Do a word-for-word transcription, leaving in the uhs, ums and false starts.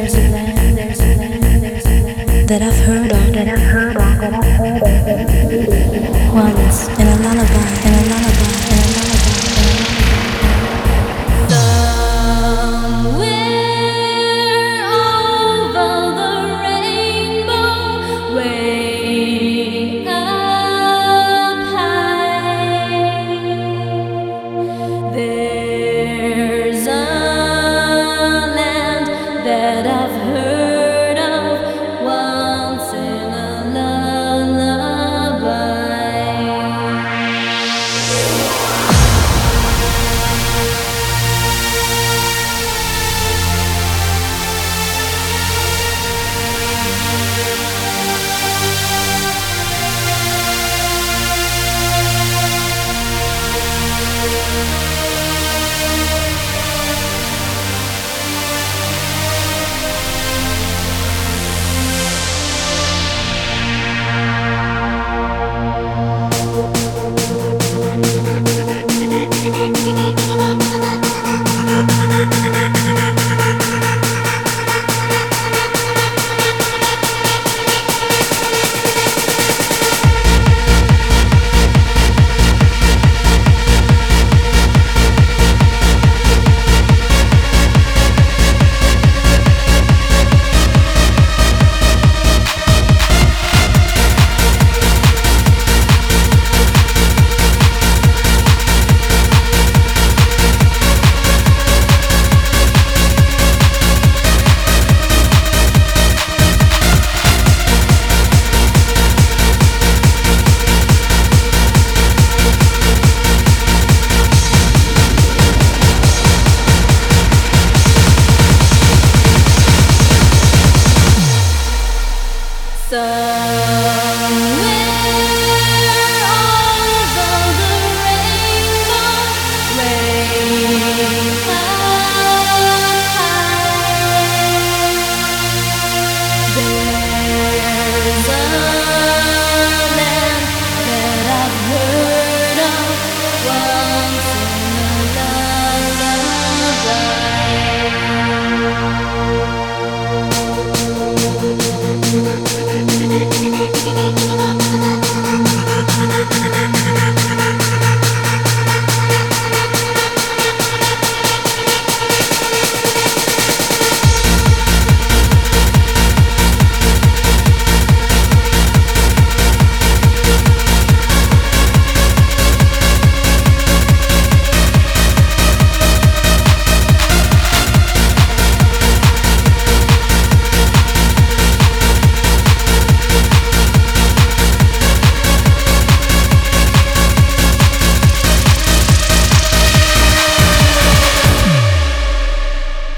there's a land, there's a land, there's a land that I've heard of, that I've heard of, that I've heard of. Once in a lullaby, in a lullaby, in a lullaby, in a lullaby. Somewhere over the rainbow, way up high, there's a land that I've heard of once in a lullaby. So